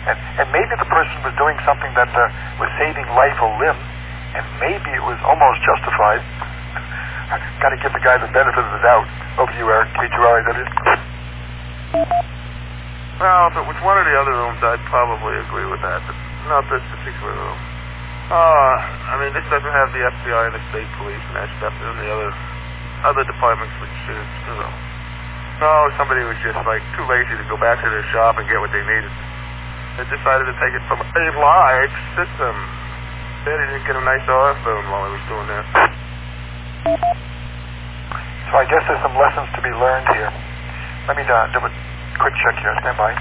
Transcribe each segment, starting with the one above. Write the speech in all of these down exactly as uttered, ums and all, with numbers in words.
And, and maybe the person was doing something that uh, was saving life or limb, and maybe it was almost justified. Got to give the guy the benefit of the doubt. Over to you, Eric, K two R I W. Well, if it was one of the other rooms, I'd probably agree with that, but not this particular room. Uh, I mean, this doesn't have the F B I and the state police and that stuff, and the other other departments, which is, you know. No, somebody was just, like, too lazy to go back to their shop and get what they needed. They decided to take it from a live system. They didn't get a nice R F phone while I was doing that. So I guess there's some lessons to be learned here. Let me uh, do a quick check here. Stand by.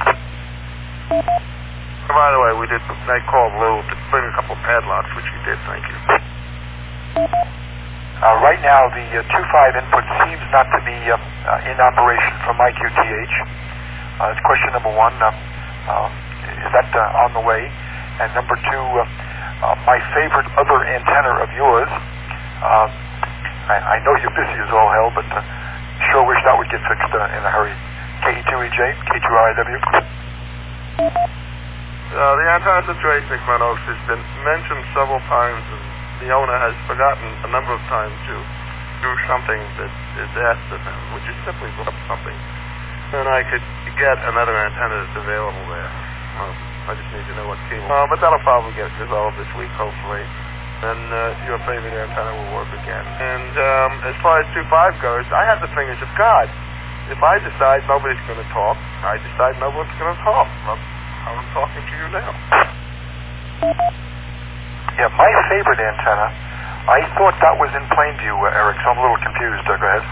Oh, by the way, we did. I called Lou to bring a couple of padlocks, which he did. Thank you. Uh, right now, the uh, two five input seems not to be uh, uh, in operation from my Q T H. Uh, that's question number one. Uh, um, is that uh, on the way? And number two, uh, uh, my favorite other antenna of yours. Uh, I, I know you're busy as all hell, but uh, sure wish that would get fixed uh, in a hurry. K E two E J, K two R I W. Uh, the antenna situation at Glen Oaks has been mentioned several times, and the owner has forgotten a number of times to do something that is asked of him, which is simply look up something. And I could get another antenna that's available there. Well, I just need to know what cable. Uh, but that'll probably get resolved this week, hopefully. And uh, your favorite antenna will work again. And um, as far as two five goes, I have the fingers of God. If I decide nobody's going to talk, I decide nobody's going to talk. I'm, I'm talking to you now. Yeah, my favorite antenna, I thought that was in Plainview, uh, Eric, so I'm a little confused. Uh, go ahead.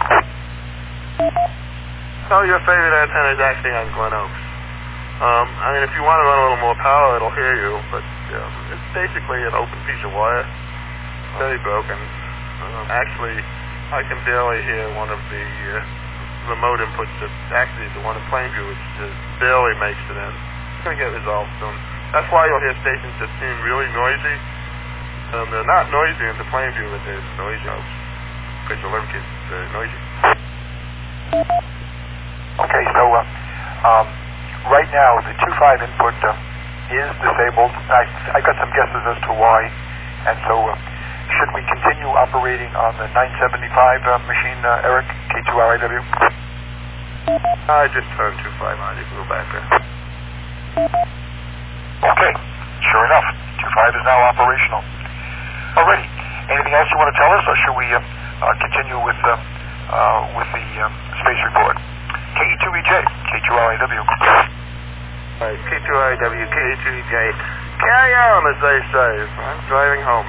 So your favorite antenna is actually on Glen Oaks. Um, I mean, if you want to run a little more power, it'll hear you, but um, it's basically an open piece of wire. Very broken. Um, actually, I can barely hear one of the uh, remote inputs that actually is the one in Plainview, which just barely makes it in. It's going to get resolved soon. That's why you'll hear stations that seem really noisy. Um, they're not noisy into Plainview, but they're noisy out. Because the link is uh, noisy. Okay, so uh, um, right now the two five input uh, is disabled. I, I got some guesses as to why, and so uh, should we continue operating on the nine seventy-five uh, machine, uh, Eric, K two R I W? I just turned two five on. You can go back there. Okay, sure enough, two five is now operational. Alrighty, anything else you want to tell us, or should we uh, uh, continue with uh, uh, with the um, space report? K E two E J, K two R I W. Right, K two R I W, K E two E J. Carry on, as they say. I'm driving home.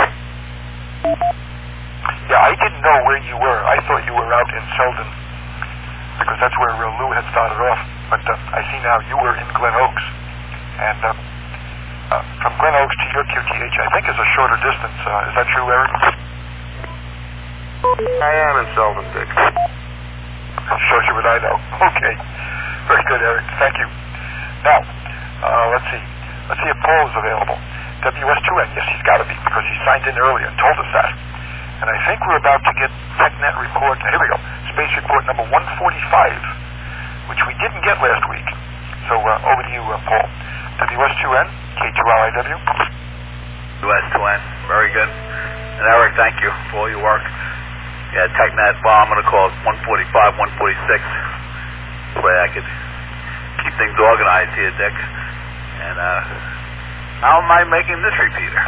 Yeah, I didn't know where you were. I thought you were out in Selden, because that's where uh, Lou had started off. But uh, I see now you were in Glen Oaks. And uh, uh, from Glen Oaks to your Q T H, I think is a shorter distance. Uh, is that true, Eric? I am in Selden, Dick. Shows you what I know. Okay. Very good, Eric. Thank you. Now, uh, let's see. Let's see if Paul is available. W S two N, yes, he's got to be, because he signed in earlier and told us that. And I think we're about to get TechNet report. Here we go. Space report number one forty-five, which we didn't get last week. So uh, over to you, uh, Paul. W S two N, K two R I W. W S two N, very good. And Eric, thank you for all your work. Yeah, TechNet, well, I'm going to call it one forty-five, one forty-six. This way I could keep things organized here, Dick. And uh, how am I making this repeater?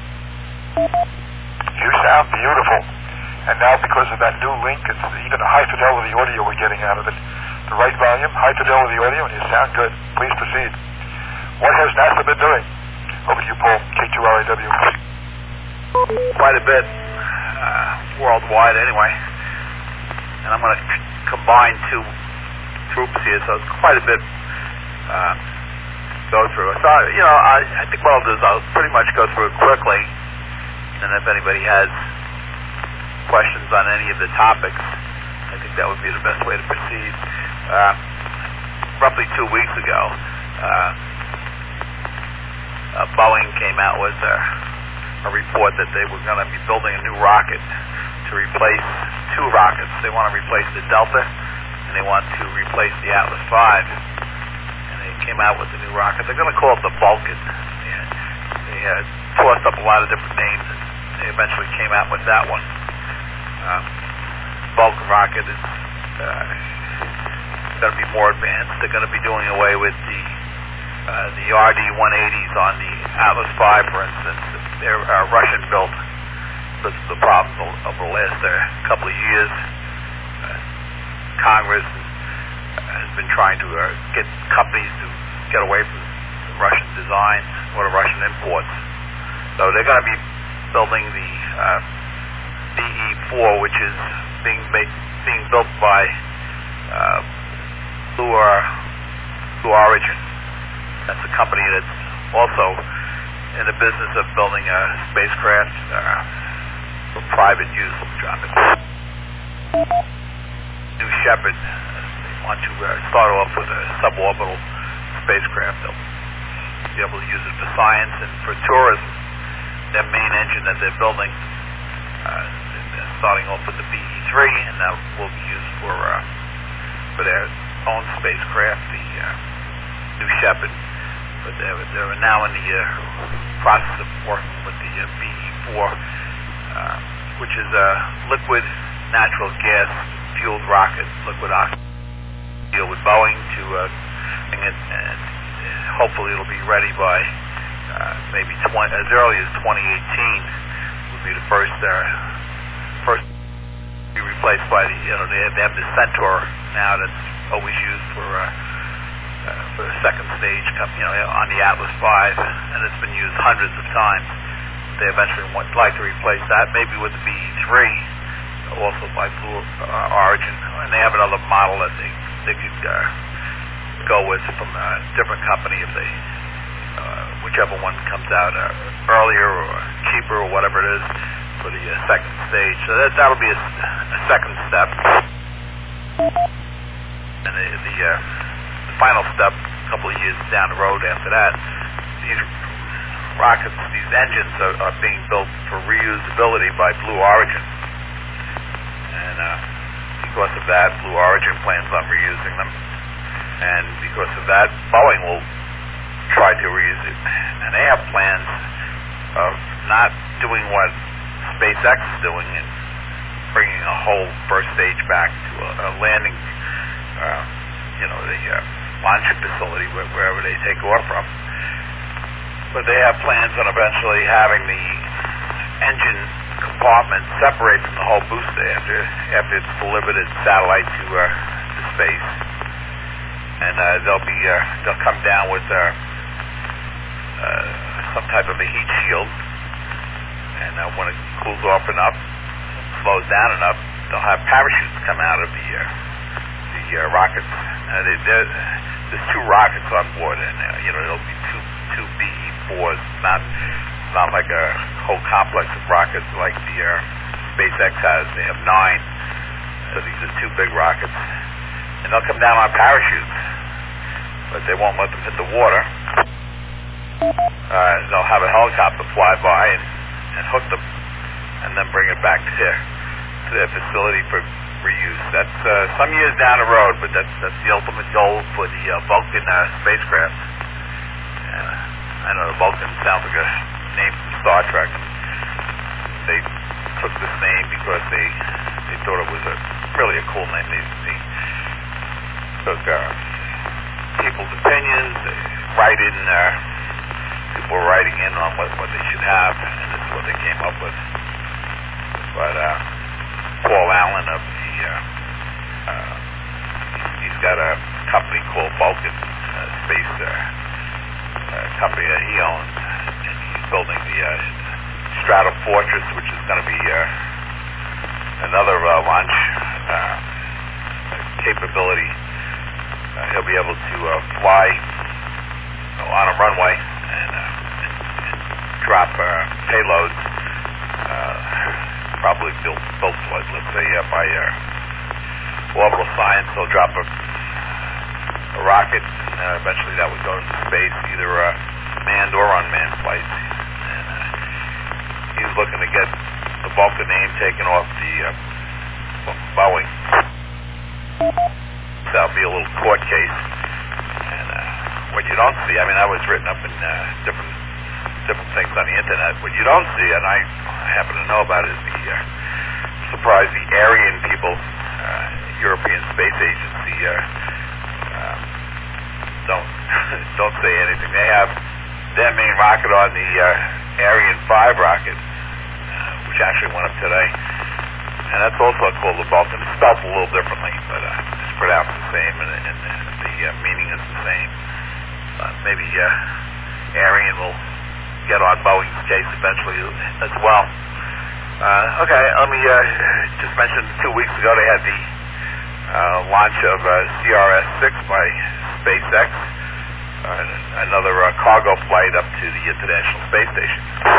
You sound beautiful. And now because of that new link, it's even a high fidelity audio we're getting out of it. The right volume, high fidelity audio, and you sound good. Please proceed. What has NASA been doing? Over to you, Paul, K two R I W. Quite a bit, uh, worldwide anyway. And I'm going to c- combine two groups here, so it's quite a bit uh, go through. So, you know, I, I think what I'll do is I'll pretty much go through it quickly, and if anybody has questions on any of the topics, I think that would be the best way to proceed. Uh, roughly two weeks ago, uh, uh, Boeing came out with a, a report that they were going to be building a new rocket to replace two rockets. They want to replace the Delta, and they want to replace the Atlas five. And they came out with the new rocket. They're going to call it the Vulcan. They, they uh, tossed up a lot of different names, and they eventually came out with that one. Uh, Vulcan rocket is uh, going to be more advanced. They're going to be doing away with the uh, the R D one eighties on the Atlas five, for instance. They're uh, Russian built. Because of the problems over the last uh, couple of years. Uh, Congress has been trying to uh, get companies to get away from the Russian designs or the Russian imports. So they're going to be building the uh, B E four, which is being made, being built by uh, Blue, or, Blue Origin. That's a company that's also in the business of building a spacecraft uh, for private use. New Shepard, they want to uh, start off with a suborbital spacecraft. They'll be able to use it for science and for tourism. Their main engine that they're building, uh, they're starting off with the B E three, and that will be used for uh, for their own spacecraft, the uh, New Shepard. But they're, they're now in the uh, process of working with the uh, B E four, uh, which is a liquid natural gas fueled rocket, liquid oxygen. Deal with Boeing to uh, bring it, and hopefully it'll be ready by uh, maybe twenty, as early as twenty eighteen. Would be the first uh, first be replaced by the you know they have, they have the Centaur now that's always used for uh, uh, for the second stage you know on the Atlas five, and it's been used hundreds of times. They eventually would like to replace that, maybe with the B E three, also by Blue uh, Origin, and they have another model that they they could uh, go with from a different company if they, uh, whichever one comes out uh, earlier or cheaper or whatever it is for the uh, second stage. So that that'll be a, a second step, and the the, uh, the final step, a couple of years down the road after that, these rockets, these engines are, are being built for reusability by Blue Origin, and uh, because of that, Blue Origin plans on reusing them, and because of that, Boeing will try to reuse it, and they have plans of not doing what SpaceX is doing and bringing a whole first stage back to a, a landing, uh, you know, the uh, launching facility where, wherever they take off from. But they have plans on eventually having the engine compartment separate from the whole booster after after it's delivered its satellite to, uh, to space, and uh, they'll be uh, they'll come down with uh, uh, some type of a heat shield, and uh, when it cools off enough, slows down enough, they'll have parachutes come out of the uh, the uh, rockets. Uh, they, there's two rockets on board, and uh, you know there'll be two two B E fours, not. Not like a whole complex of rockets like the uh, SpaceX has. They have nine, so these are two big rockets, and they'll come down on parachutes, but they won't let them hit the water. Uh, they'll have a helicopter fly by and, and hook them, and then bring it back to their to their facility for reuse. That's uh, some years down the road, but that's that's the ultimate goal for the uh, Vulcan uh, spacecraft. Uh, I know the Vulcan sounds like a name from Star Trek. They took this name because they they thought it was a really a cool name. They, they took uh, people's opinions, they write in, uh, people were writing in on what, what they should have, and this is what they came up with. But uh, Paul Allen of the uh, uh, he's got a company called Vulcan uh, Space uh, uh, company that he owns. Building the uh, Strato Fortress, which is going to be uh, another uh, launch uh, capability. Uh, he'll be able to uh, fly you know, on a runway and, uh, and, and drop uh, payloads. Uh, probably built, built like, let's say, uh, by uh, Orbital Science. They'll drop a, a rocket, and uh, eventually that would go into space, either uh, manned or unmanned flights. He's looking to get the Vulcan name taken off the uh, Boeing. That'll be a little court case, and uh, what you don't see, I mean, that was written up in uh, different different things on the internet. What you don't see, and I happen to know about, is the uh, surprise the Aryan people, uh, European Space Agency, uh, uh, don't don't say anything. They have their main rocket on the uh, Ariane five rocket, uh, which actually went up today, and that's also called the Vulcan. It's spelled a little differently, but uh, it's pronounced the same, and, and the uh, meaning is the same. Uh, maybe uh, Ariane will get on Boeing's case eventually as well. Uh, okay, let me uh, just mention two weeks ago they had the uh, launch of uh, C R S six by SpaceX, uh, another uh, cargo flight up to the International Space Station.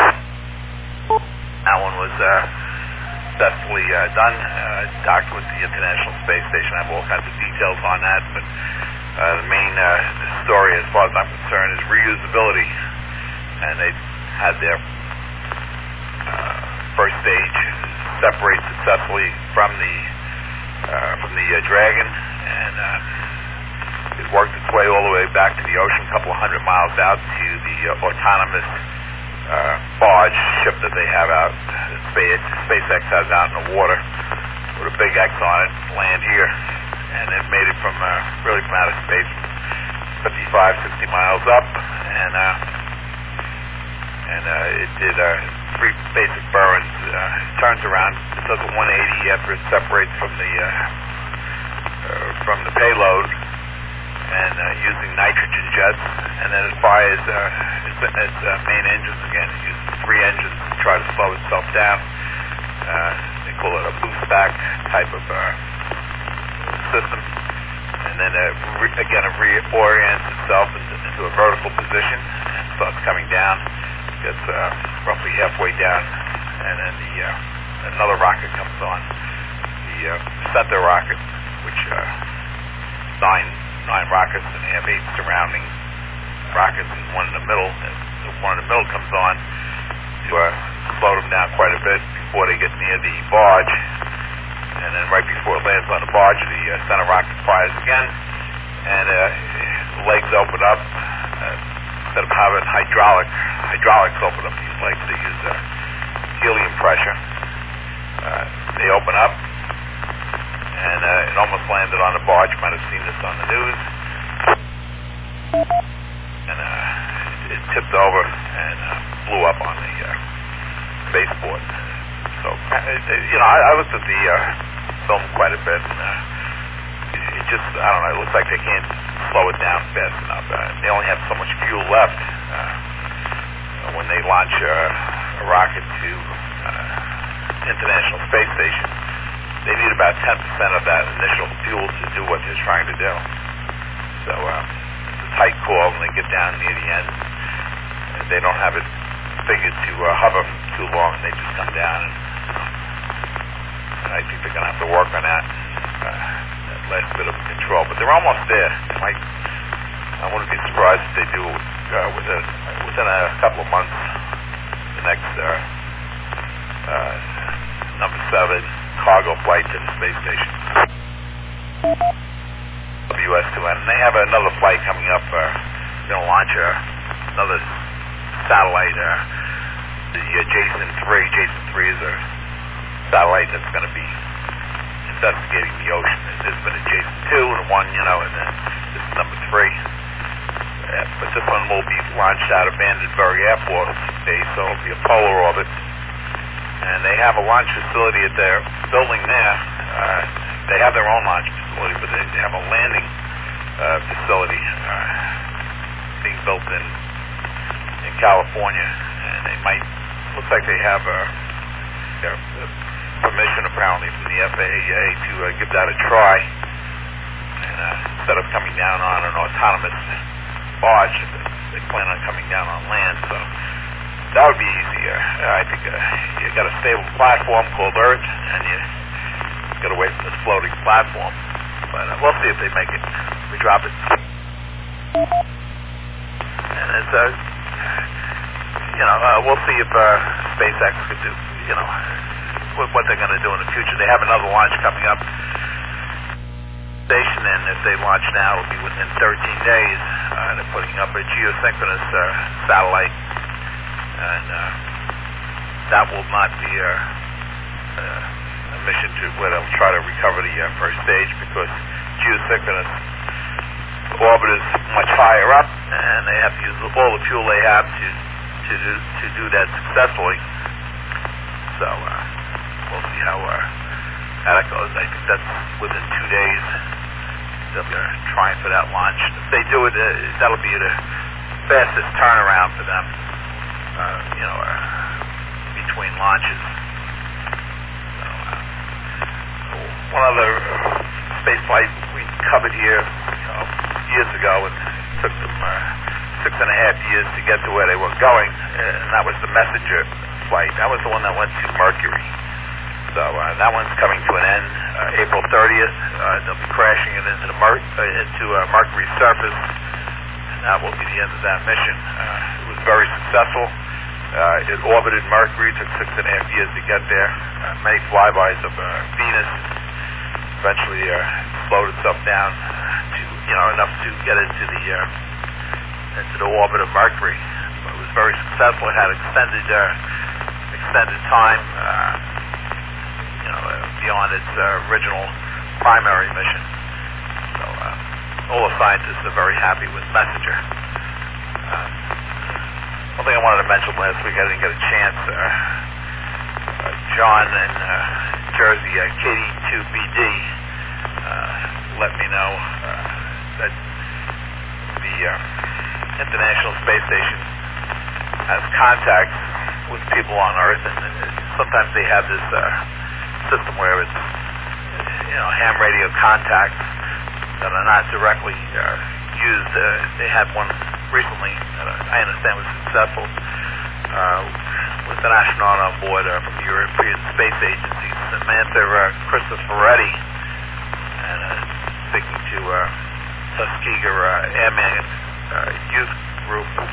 That one was uh, successfully uh, done, uh, docked with the International Space Station. I have all kinds of details on that, but uh, the main uh, story, as far as I'm concerned, is reusability. And they had their uh, first stage separate successfully from the uh, from the uh, Dragon, and uh, it worked its way all the way back to the ocean, a couple of hundred miles out to the uh, autonomous uh, barge ship that they have out, that Space, SpaceX has out in the water with a big X on it, land here, and it made it from uh, really from outer space, fifty-five, sixty miles up, and uh, and uh, it did uh, three basic burns, uh, turns around, it does a one eighty after it separates from the uh, uh, from the payload, and uh, using nitrogen jets, and then it fires uh, its, its uh, main engines again. It uses three engines to try to slow itself down. Uh, they call it a boost back type of uh, system, and then uh, re again it reorients itself into, into a vertical position and starts coming down. Gets uh, roughly halfway down, and then the uh, another rocket comes on, the uh, center rocket, which uh, nine nine rockets, and they have eight surrounding rockets, and one in the middle. And the one in the middle comes on to uh, slow them down quite a bit before they get near the barge, and then right before it lands on the barge, the uh, center rocket fires again, and uh, the legs open up. Uh, Instead of having hydraulic, hydraulics open up these legs, they use uh, helium pressure. Uh, they open up, and uh, it almost landed on the barge. You might have seen this on the news. And uh, it tipped over and uh, blew up on the uh, spaceport. So, uh, you know, I, I looked at the uh, film quite a bit, and uh, it, it just, I don't know, it looks like they can't slow it down fast enough. Uh, they only have so much fuel left uh, when they launch uh, a rocket to uh, International Space Station. They need about ten percent of that initial fuel to do what they're trying to do. So uh, it's a tight call when they get down near the end. And they don't have it figured to uh, hover for too long, and they just come down. And, and I think they're going to have to work on that. Uh, last bit of control, but they're almost there. They might, I wouldn't be surprised if they do uh, within within a couple of months. The next uh, uh, number seven cargo flight to the space station, W S two N. And they have another flight coming up. Uh, they're going to launch uh, another satellite, uh, the uh, Jason three. Jason three is a satellite that's going to be investigating the ocean. There's been a Jason two and one, you know, and then this is number three. Uh, but this one will be launched out of Vandenberg Air Force Base, so it'll be a polar orbit. And they have a launch facility at their building there. Uh, they have their own launch facility, but they, they have a landing uh, facility uh, being built in in California. And they might, looks like they have a, a, a permission apparently from the F A A to uh, give that a try, and uh, instead of coming down on an autonomous barge, they plan on coming down on land. So that would be easier. Uh, I think uh, you got a stable platform called Earth, and you got to wait for this floating platform. But uh, we'll see if they make it. We drop it, and it's uh, you know uh, we'll see if uh, SpaceX could do you know. what they're going to do in the future. They have another launch coming up station, and if they launch now, it'll be within thirteen days. Uh, they're putting up a geosynchronous uh, satellite, and uh, that will not be a, a mission to where they'll try to recover the uh, first stage, because geosynchronous orbit is much higher up, and they have to use all the fuel they have to to do to do that successfully. So uh, we'll see how uh, how that goes. I think that's within two days. They'll be trying for that launch. If they do it, uh, that'll be the fastest turnaround for them. Uh, you know, uh, between launches. So, uh, one other space flight we covered here, you know, years ago, and it took them uh, six and a half years to get to where they were going, and that was the Messenger flight. That was the one that went to Mercury. So uh, that one's coming to an end uh, April thirtieth. Uh, they'll be crashing it into the Mer- uh, into uh, Mercury's surface, and that will be the end of that mission. Uh, it was very successful. Uh, it orbited Mercury. Took six and a half years to get there. Uh, many flybys of uh, Venus. Eventually, uh, slowed itself down to you know enough to get into the uh, into the orbit of Mercury. But it was very successful. It had extended uh, extended time. Uh, You know, uh, beyond its uh, original primary mission. So uh, all the scientists are very happy with Messenger. Uh, one thing I wanted to mention last week, I didn't get a chance. Uh, uh, John in uh, Jersey, uh, K D two B D, uh, let me know uh, that the uh, International Space Station has contacts with people on Earth, and uh, sometimes they have this Uh, system where it's, you know, ham radio contacts that are not directly uh, used. Uh, they had one recently that I understand was successful uh, with an astronaut on board uh, from the European Space Agency, Samantha uh, Cristoforetti, and uh, speaking to uh, Tuskegee uh, Airman uh, Youth Group. And,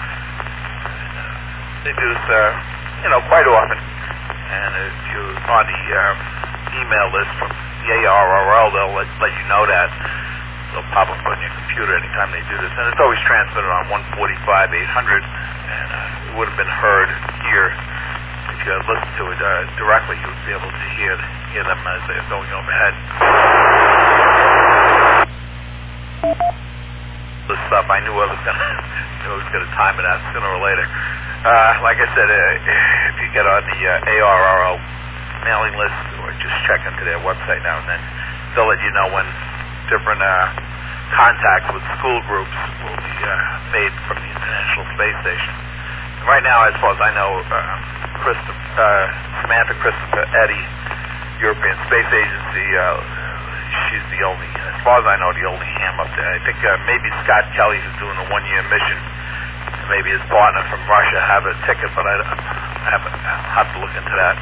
uh, they do this, uh, you know, quite often. And if you're on the uh, email list from the A R R L, they'll let, let you know that. They'll pop up on your computer anytime they do this. And it's always transmitted on one forty-five eight hundred, and uh, it would have been heard here. If you had listened to it uh, directly, you would be able to hear, hear them as they're going overhead. This stuff, I knew I was going to time it out sooner or later. Uh, like I said, uh, if you get on the uh, A R R L mailing list, or just check into their website now and then, they'll let you know when different uh, contacts with school groups will be uh, made from the International Space Station. And right now, as far as I know, uh, Christopher, uh, Samantha Cristoforetti, European Space Agency, uh, she's the only, as far as I know, the only ham up there. I think uh, maybe Scott Kelly, who's doing a one-year mission, maybe his partner from Russia have a ticket, but I, I have, I'll have to look into that.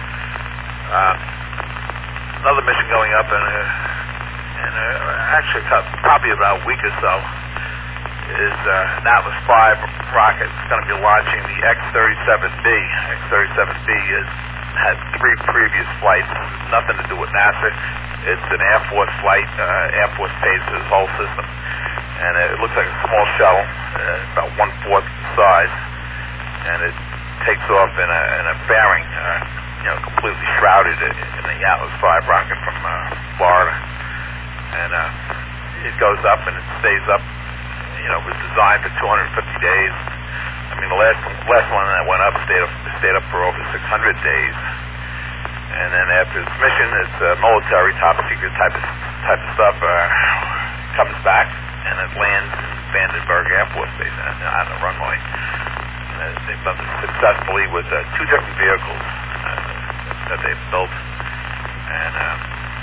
Uh, another mission going up in, uh, in uh, actually probably about a week or so is uh, an Atlas five rocket. It's going to be launching the X thirty-seven B. X thirty-seven B has had three previous flights. Nothing to do with NASA. It's an Air Force flight. Uh, Air Force pays for this whole system. And it looks like a small shuttle, uh, about one-fourth the size, and it takes off in a, in a fairing, uh, you know, completely shrouded in the Atlas five rocket from uh, Florida. And uh, it goes up and it stays up. You know, it was designed for two hundred fifty days. I mean, the last last one that went up stayed up, stayed up for over six hundred days. And then after its mission, it's uh, military, top secret type of type of stuff. Uh, comes back. And it lands in Vandenberg Air Force Base on, on the runway. Uh, they've done this successfully with uh, two different vehicles uh, that they've built. And, um,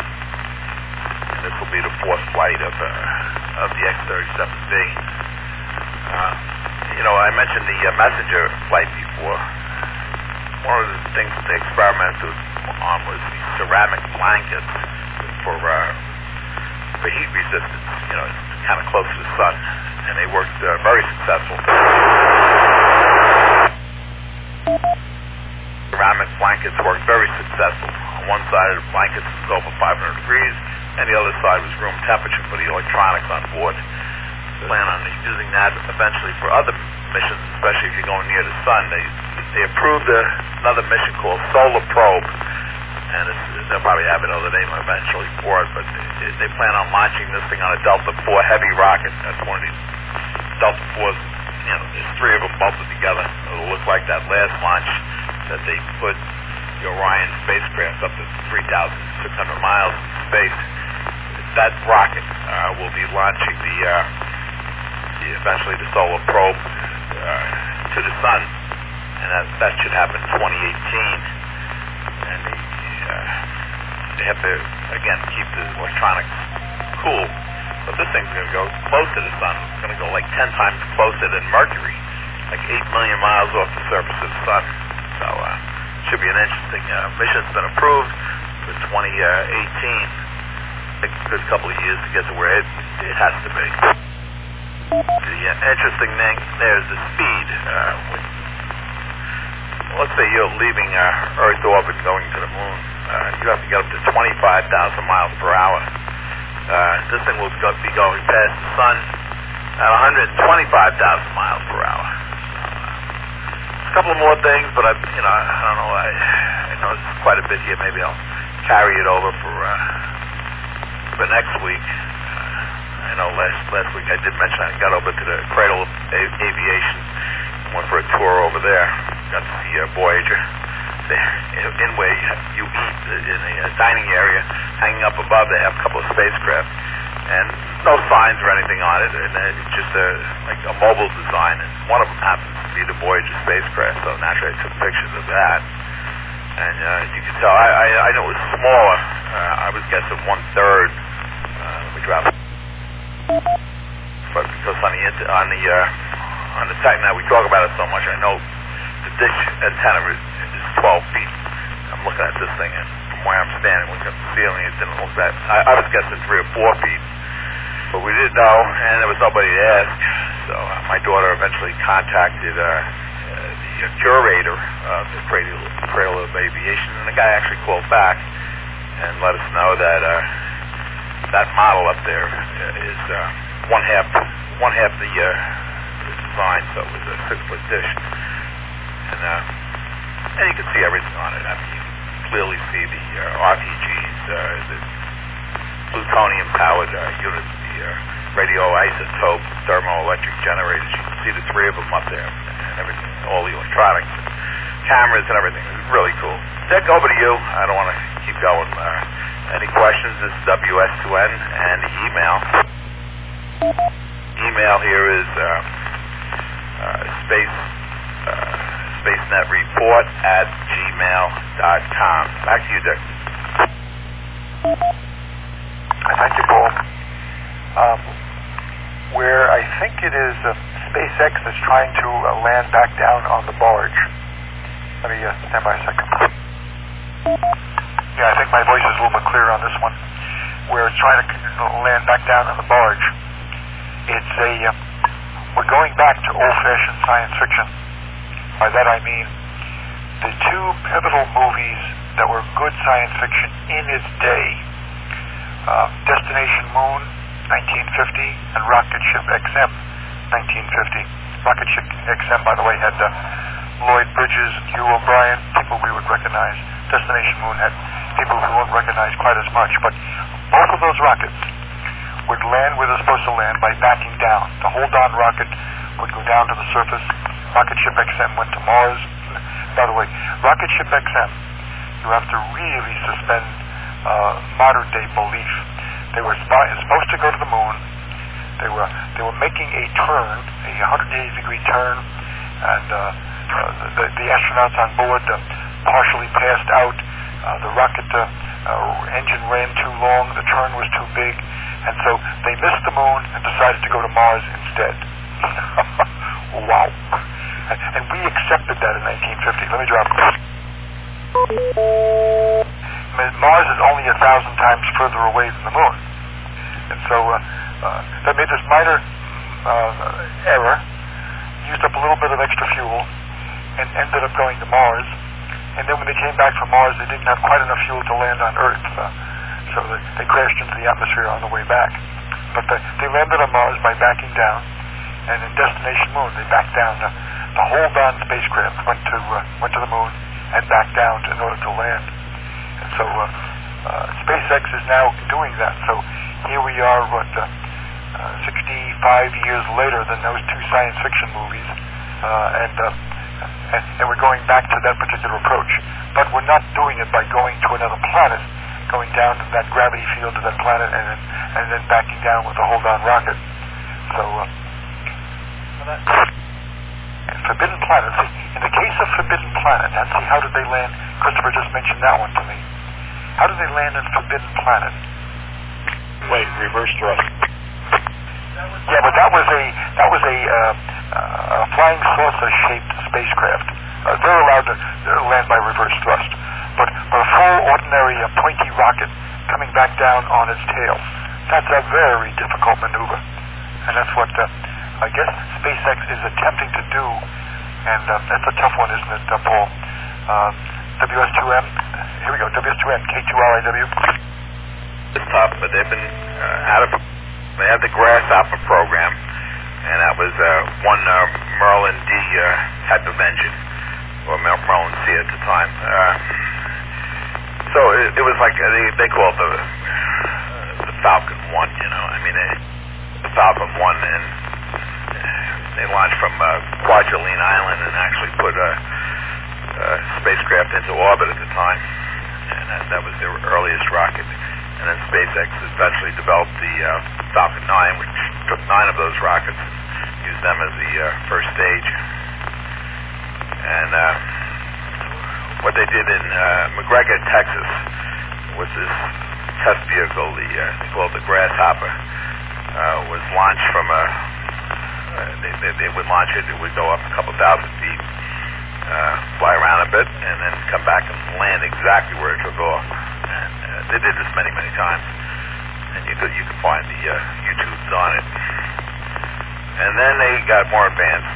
and this will be the fourth flight of, uh, of the X thirty-seven B. Uh, you know, I mentioned the uh, Messenger flight before. One of the things that they experimented on was the ceramic blankets for, uh, for heat resistance. You know, kind of close to the sun, and they worked uh, very successful. Ceramic blankets worked very successful. On one side of the blankets was over five hundred degrees, and the other side was room temperature for the electronics on board. plan on using that eventually for other missions, especially if you're going near the sun. They they approved a, another mission called Solar Probe, and it's, they'll probably have another name eventually for it, but they, they plan on launching this thing on a Delta four heavy rocket. That's one of these Delta fours, you know, there's three of them bolted together. It'll look like that last launch that they put the Orion spacecraft up to three thousand six hundred miles in space. That rocket uh, will be launching the, uh, the eventually the Solar Probe uh, to the sun, and that, that should happen in twenty eighteen. And the, uh, they have to again keep the electronics cool. But this thing's going to go close to the sun. It's going to go like ten times closer than Mercury, like eight million miles off the surface of the sun. So uh, should be an interesting uh, mission. It's been approved for twenty eighteen. Takes a good couple of years to get to where it, it has to be. The uh, interesting thing there is the speed. Uh, with, let's say you're leaving uh, Earth orbit going to the moon. Uh, you have to get up to twenty-five thousand miles per hour. Uh, this thing will go, be going past the sun at one hundred twenty-five thousand miles per hour. Uh, a couple of more things, but I, you know, I don't know. I, I know it's quite a bit here. Maybe I'll carry it over for uh, for next week. Uh, I know last last week I did mention I got over to the Cradle of A- Aviation, went for a tour over there. Got to see uh, Voyager. There, in where you eat in the uh, dining area, hanging up above, they have a couple of spacecraft, and no signs or anything on it, and it's just a, like a mobile design, and one of them happens to be the Voyager spacecraft, so naturally I took pictures of that, and uh, you can tell, I, I, I know it was smaller, uh, I was guessing one-third, uh, let me drop it, but because on the, on the, uh, on the Titan that we talk about it so much, I know the dish antenna is twelve feet. I'm looking at this thing, and from where I'm standing, looking at the ceiling, it didn't look that. I, I was guessing three or four feet, but we didn't know, and there was nobody to ask. So uh, my daughter eventually contacted uh, uh, the uh, curator of the Cradle, Cradle of Aviation, and the guy actually called back and let us know that uh, that model up there is uh, one half one half the, uh, the design, so it was a six foot dish, and. Uh, And you can see everything on it. I mean, you can clearly see the uh, R T Gs, uh, the plutonium-powered uh, units, the uh, radioisotope thermoelectric generators. You can see the three of them up there, and everything, all the electronics, and cameras, and everything. It's really cool. Dick, over to you. I don't want to keep going. Uh, any questions? This is W S two N, and the email. Email here is uh, uh, space. Uh, SpaceNetReport at gmail dot com. Back to you, Dick. Thank you, Paul. Um, where I think it is uh, SpaceX is trying to uh, land back down on the barge. Let me uh, stand by a second. Yeah, I think my voice is a little bit clearer on this one. Where it's trying to land back down on the barge. It's a, uh, we're going back to old-fashioned science fiction. By that I mean the two pivotal movies that were good science fiction in its day, uh, Destination Moon, nineteen fifty, and Rocket Ship X M, nineteen fifty. Rocket Ship X M, by the way, had uh, Lloyd Bridges, Hugh O'Brien, people we would recognize. Destination Moon had people we won't recognize quite as much, but both of those rockets would land where they're supposed to land by backing down. The hold-on rocket would go down to the surface. Rocket Ship X M went to Mars. By the way, Rocket Ship X M, you have to really suspend uh, modern-day belief. They were sp- supposed to go to the moon. They were they were making a turn, a one hundred eighty degree turn, and uh, uh, the, the astronauts on board uh, partially passed out. Uh, the rocket uh, uh, engine ran too long. The turn was too big, and so they missed the moon and decided to go to Mars instead. Wow. And we accepted that in nineteen fifty. Let me drop this. Mars is only a thousand times further away than the moon. And so uh, uh, they made this minor uh, error, used up a little bit of extra fuel, and ended up going to Mars. And then when they came back from Mars, they didn't have quite enough fuel to land on Earth. Uh, so they, they crashed into the atmosphere on the way back. But the, they landed on Mars by backing down, and in Destination Moon they backed down. The, the Hold-On spacecraft went to uh, went to the moon and backed down in order to land. And so uh, uh, SpaceX is now doing that. So here we are, what, uh, uh, sixty-five years later than those two science fiction movies, uh, and, uh, and and we're going back to that particular approach. But we're not doing it by going to another planet, going down to that gravity field to that planet, and then and then backing down with the Hold-On rocket. So, uh, Forbidden Planet. See, in the case of Forbidden Planet, and see, how did they land? Christopher just mentioned that one to me. How did they land in Forbidden Planet? Wait, reverse thrust. Yeah, but that was a that was a, uh, uh, a flying saucer-shaped spacecraft. Uh, they're allowed to uh, land by reverse thrust, but, but a full ordinary uh, pointy rocket coming back down on its tail, that's a very difficult maneuver, and that's what uh, I guess SpaceX is attempting to do, and uh, that's a tough one, isn't it, uh, Paul? Uh, W S two M, here we go, W S two M, K two R I W. It's tough, but they've been uh, out of, they had the Grasshopper program, and that was uh, one uh, Merlin D uh, type of engine, or Merlin C at the time. Uh, so it, it was like, uh, they, they call it the, uh, the Falcon one, you know, I mean, they, the Falcon one, and they launched from uh, Kwajalein Island and actually put a, a spacecraft into orbit at the time, and that, that was their earliest rocket. And then SpaceX eventually developed the uh, Falcon nine, which took nine of those rockets and used them as the uh, first stage. And uh, what they did in uh, McGregor, Texas, was this test vehicle, the uh, they called the Grasshopper, uh, was launched from a, uh, they, they, they would launch it, it would go up a couple thousand feet, uh, fly around a bit, and then come back and land exactly where it took off. And uh, they did this many, many times, and you could you could find the uh, YouTubes on it. And then they got more advanced.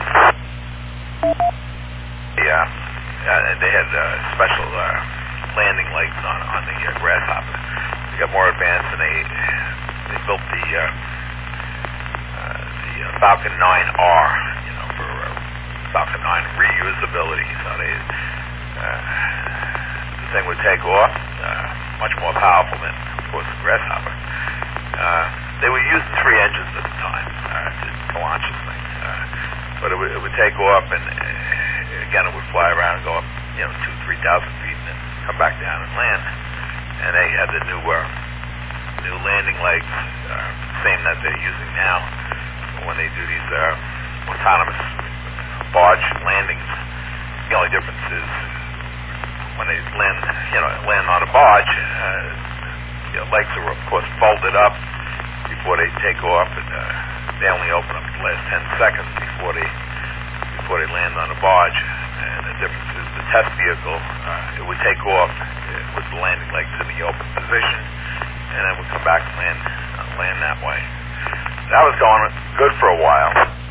Yeah, uh, they had uh, special uh, landing legs on on the uh, Grasshopper. They got more advanced, and they they built the uh, uh, the uh, Falcon nine R, you know, for uh, Falcon nine reusability. So they uh, the thing would take off. Uh, much more powerful than, of course, the Grasshopper. Uh, they were using three engines at the time uh, to, to launch this thing. Uh, but it would, it would take off, and uh, again, it would fly around and go up, you know, two, three thousand feet, and then come back down and land. And they had the new, uh, new landing legs, uh, same that they're using now when they do these uh, autonomous barge landings. The only difference is when they land, you know, land on a barge, uh, you know, legs are of course folded up before they take off, and uh, they only open up the last ten seconds before they before they land on a barge. And the difference is the test vehicle, uh, it would take off uh, with the landing legs in the open position, and then would come back and land uh, land that way. That was going good for a while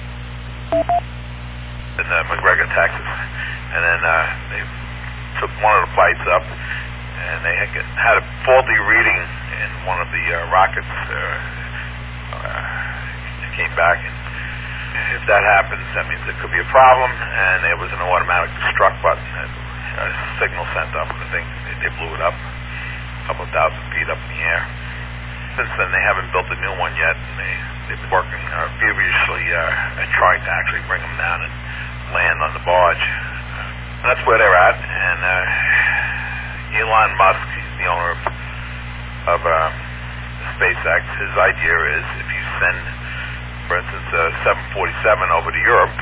in uh, McGregor, Texas, and then uh, they took one of the flights up, and they had, had a faulty reading in one of the uh, rockets. Uh, uh, it came back, and if that happens, that means there could be a problem, and there was an automatic destruct button, and a signal sent up, and the thing, they, they blew it up a couple thousand feet up in the air. Since then, they haven't built a new one yet, and they, they've been working uh, feverishly uh, at trying to actually bring them down and land on the barge. That's where they're at, and uh, Elon Musk, he's the owner of, of uh, SpaceX. His idea is if you send, for instance, a seven forty-seven over to Europe,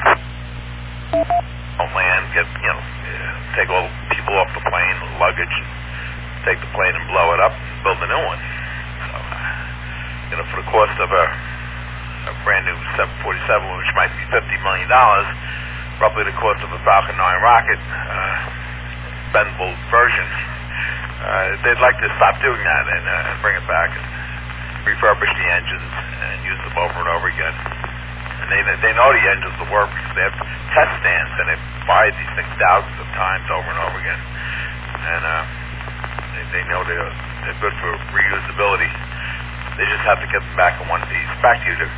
on land, get, you know, take all the people off the plane, the luggage, take the plane and blow it up, and build a new one. So, uh, you know, for the cost of a, a brand new seven forty-seven, which might be fifty million dollars, roughly the cost of a Falcon nine rocket, uh, bendable version. Uh, they'd like to stop doing that and uh, bring it back and refurbish the engines and use them over and over again. And they they know the engines will work because they have test stands and they've fired these things thousands of times over and over again. And uh, they, they know they're, they're good for reusability. They just have to get them back in one piece. Back to you, Dick.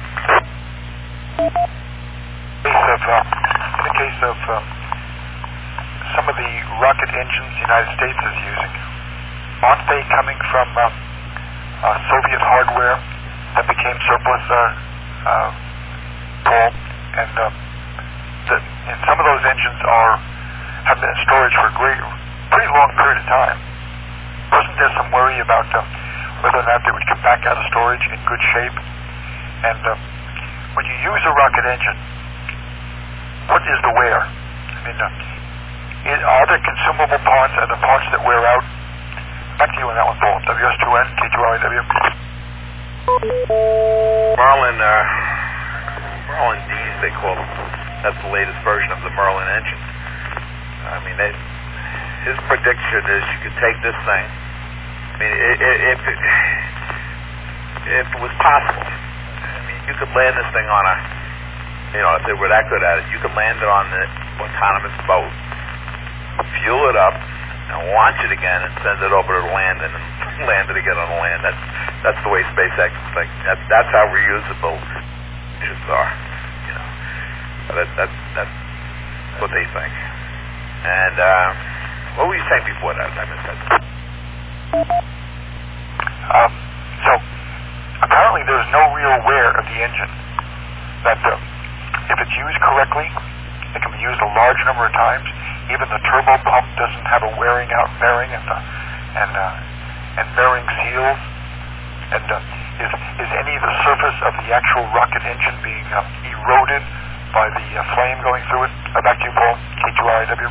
In the case of, uh, in the case of uh, some of the rocket engines the United States is using, aren't they coming from uh, uh, Soviet hardware that became surplus, uh, uh, Paul? And uh, the, and some of those engines are have been in storage for a great, pretty long period of time. Wasn't there some worry about uh, whether or not they would come back out of storage in good shape? And uh, when you use a rocket engine, what is the wear? I mean, uh, it, are there consumable parts? Are there parts that wear out? Back to you on that one, Paul. W S two N, K two R I W. Merlin, uh, Merlin D's, they call them. That's the latest version of the Merlin engine. I mean, they, his prediction is you could take this thing. I mean, if it, if it was possible, I mean, you could land this thing on a, you know, if they were that good at it, you could land it on the autonomous boat, fuel it up, and launch it again and send it over to land and then land it again on the land. That's that's the way SpaceX is thinking. That's that's how reusable engines are. You know, that that's that's what they think. And uh, what were you saying before that? I missed that. Um, so apparently there's no real wear of the engine. That uh, if it's used correctly, it can be used a large number of times. Even the turbo pump doesn't have a wearing out bearing and uh, and uh, and bearing seals. And uh, is is any of the surface of the actual rocket engine being uh, eroded by the uh, flame going through it? Uh, back to you, Paul. K two R I W.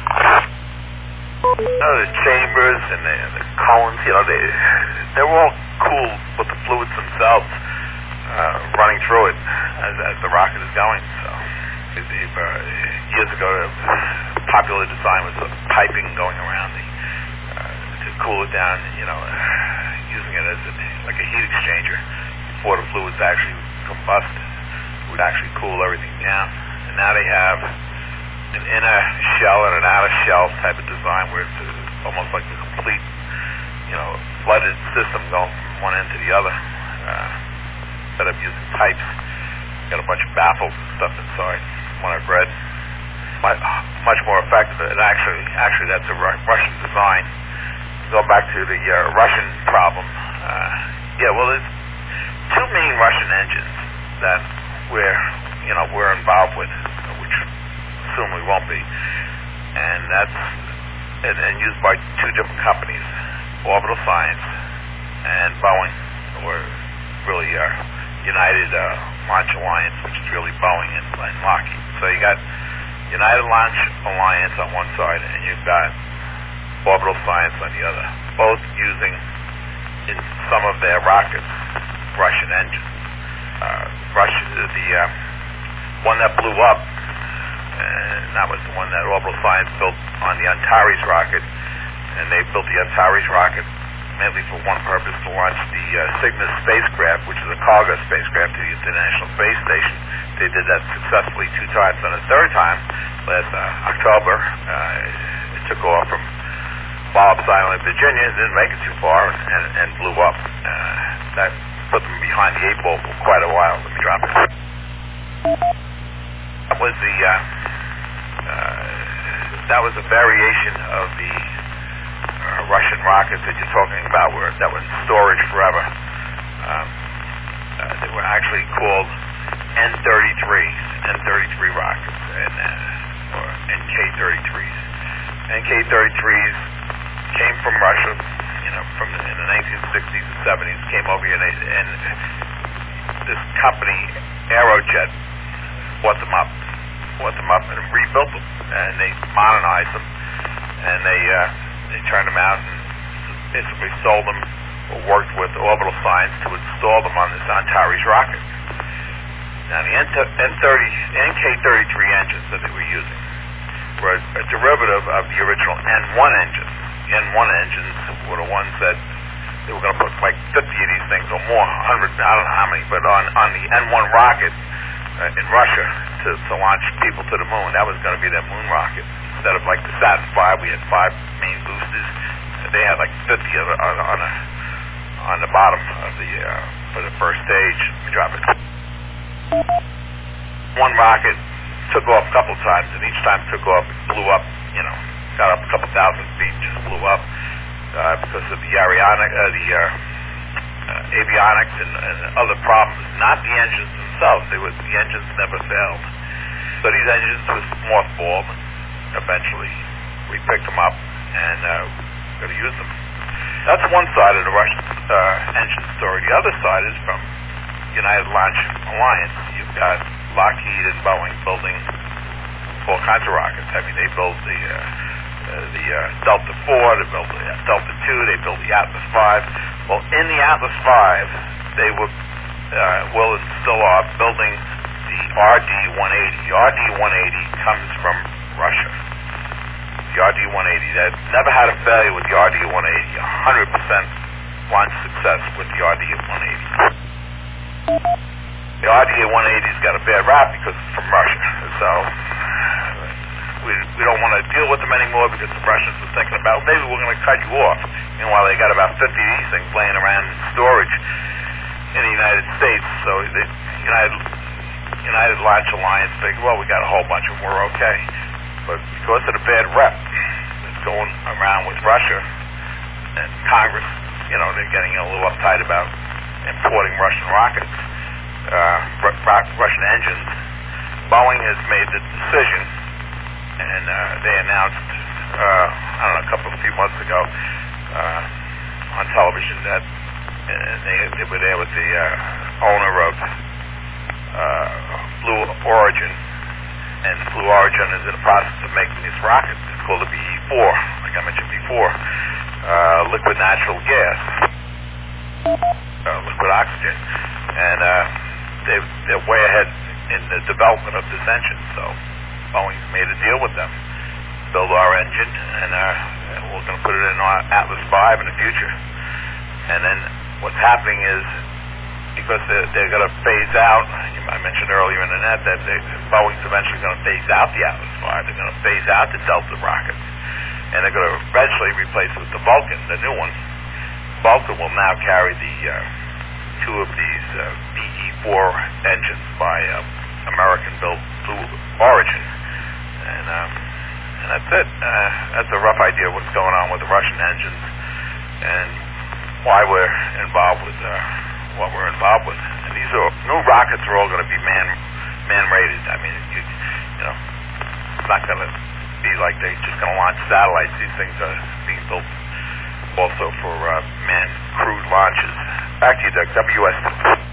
No, the chambers and the, the cones, you know, they they're all cool with the fluids themselves uh, running through it as, as the rocket is going. So, it, it, uh, years ago, a popular design was the piping going around the uh, to cool it down. You know, uh, using it as a, like a heat exchanger before the fluids actually combust, would actually cool everything down. And now they have an inner shell and an outer shell type of design where it's uh, almost like a complete, you know, flooded system going from one end to the other. Uh, instead of using pipes, got a bunch of baffles and stuff inside. When I've read, much, much more effective. And actually, actually, that's a Ru- Russian design. Go back to the uh, Russian problem. Uh, yeah, well, there's two main Russian engines that we're, you know, we're involved with, which assume we won't be, and that's and, and used by two different companies, Orbital Science and Boeing, or really uh, United uh, Launch Alliance, which is really Boeing and, and Lockheed. So you got United Launch Alliance on one side, and you've got Orbital Science on the other, both using in some of their rockets Russian engines. Uh, Russia, the uh, one that blew up, and that was the one that Orbital Science built on the Antares rocket, and they built the Antares rocket mainly for one purpose, to launch the uh, Cygnus spacecraft, which is a cargo spacecraft, to the International Space Station. They did that successfully two times, and a third time last uh, October. Uh, it took off from Wallops Island, Virginia, didn't make it too far, and, and blew up. Uh, that put them behind the eight ball for quite a while. Let me drop it. That was the uh, uh, that was a variation of the uh, Russian rockets that you're talking about, where that was storage forever. Um, uh, they were actually called N thirty-three, N thirty-three rockets, and uh, or N K thirty-threes. N K thirty-threes came from Russia, you know, from the, in the nineteen sixties and seventies, came over here, and, they, and this company, Aerojet, bought them up, bought them up and rebuilt them, and they modernized them, and they uh, they turned them out and basically sold them, or worked with Orbital Science to install them on this Antares rocket. Now the N K thirty-three engines that they were using were a derivative of the original N one engines. The N one engines were the ones that they were going to put like fifty of these things or more, one hundred, I don't know how many, but on, on the N one rocket uh, in Russia to, to launch people to the moon. That was going to be their moon rocket. Instead of like the Saturn five, we had five main boosters. They had like fifty of it on, on, a, on the bottom of the uh, for the first stage. We drop it. One rocket took off a couple times, and each time it took off, it blew up, you know, got up a couple thousand feet, just blew up uh, because of the avionic, uh, the uh, uh, avionics and, and other problems. Not the engines themselves. They were, the engines never failed. So these engines were mothballed. Eventually, we picked them up and uh, going to use them. That's one side of the Russian uh, engine story. The other side is from United Launch Alliance. You've got Lockheed and Boeing building all kinds of rockets. I mean, they build the uh, uh, the uh, Delta four, they build the uh, Delta two, they build the Atlas five. Well, in the Atlas five, they will uh, will and still are building the R D one eighty. The R D one eighty comes from Russia. The R D one eighty, they've never had a failure with the R D one eighty. one hundred percent launch success with the R D one eighty. The R D one eighty's got a bad rap because it's from Russia. So we we don't want to deal with them anymore because the Russians are thinking about, maybe we're going to cut you off. Meanwhile, they got about fifty of these things laying around in storage in the United States. So the United United Launch Alliance figured, well, we got a whole bunch of them, we're okay. But because of the bad rep that's going around with Russia and Congress, you know, they're getting a little uptight about importing Russian rockets, uh, r- Russian engines. Boeing has made the decision, and uh, they announced, uh, I don't know, a couple of few months ago uh, on television that uh, they, they were there with the uh, owner of uh, Blue Origin. And Blue Origin is in the process of making this rocket. It's called the B E four, like I mentioned before. Uh, liquid natural gas, uh, liquid oxygen. And uh, they've, they're way ahead in the development of this engine. So Boeing's made a deal with them. Build our engine, and, uh, and we're going to put it in our Atlas five in the future. And then what's happening is, because they're, they're going to phase out, I mentioned earlier in the net that they, Boeing's eventually going to phase out the Atlas five. They're going to phase out the Delta rockets. And they're going to eventually replace it with the Vulcan, the new one. Vulcan will now carry the uh, two of these uh, B E four engines by uh, American-built Blue Origin. And, um, and that's it. Uh, that's a rough idea of what's going on with the Russian engines and why we're involved with uh, what we're involved with. And these are new rockets are all going to be man man rated. I mean, you, you know, it's not going to be like they're just going to launch satellites. These things are being built also for uh, manned crewed launches. Back to you, Doug. W S.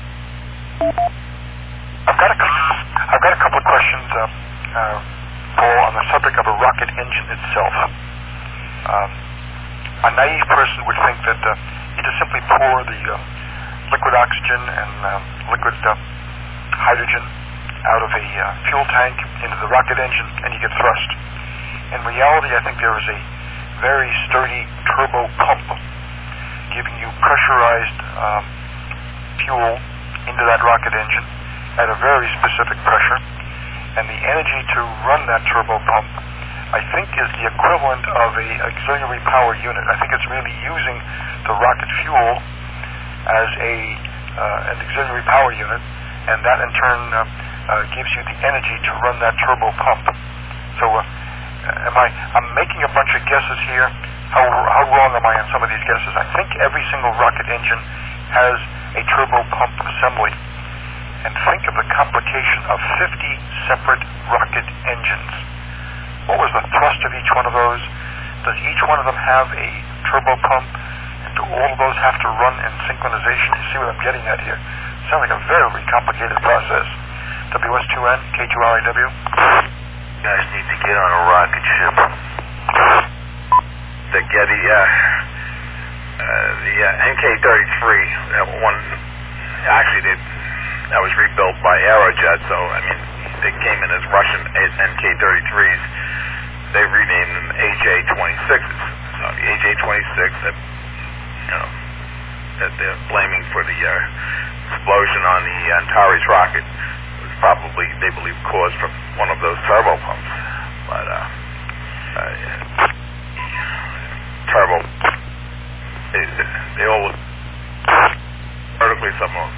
I've got a I've got a couple of questions, uh, uh, Paul, on the subject of a rocket engine itself. Um, a naive person would think that uh, you just simply pour the uh, liquid oxygen and uh, liquid uh, hydrogen out of a uh, fuel tank into the rocket engine and you get thrust. In reality, I think there is a very sturdy turbo pump giving you pressurized um, fuel into that rocket engine at a very specific pressure, and the energy to run that turbo pump, I think, is the equivalent of a auxiliary power unit. I think it's really using the rocket fuel as a uh, an auxiliary power unit, and that in turn uh, uh, gives you the energy to run that turbo pump. So, uh, am I? I'm making a bunch of guesses here. How how wrong am I on some of these guesses? I think every single rocket engine has a turbo pump assembly, and think of the complication of fifty separate rocket engines. What was the thrust of each one of those? Does each one of them have a turbo pump? And do all of those have to run in synchronization? You see what I'm getting at here? Sounds like a very complicated process. W S two N, K two R I W. You guys need to get on a rocket ship. The Getty, uh, uh, the uh, N K thirty-three, that one, actually they, that was rebuilt by Aerojet, so, I mean, they came in as Russian N K thirty-threes. They renamed them A J twenty-sixes. So the A J twenty-six, that, you know, that they're blaming for the uh, explosion on the Antares rocket was probably, they believe, caused from one of those turbo pumps. But, uh, uh yeah. turbo, they, they all vertically, some